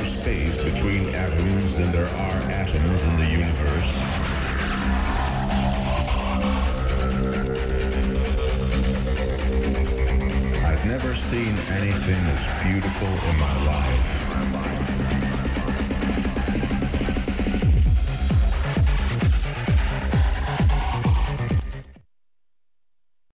more space between atoms than there are atoms in the universe. I've never seen anything as beautiful in my life.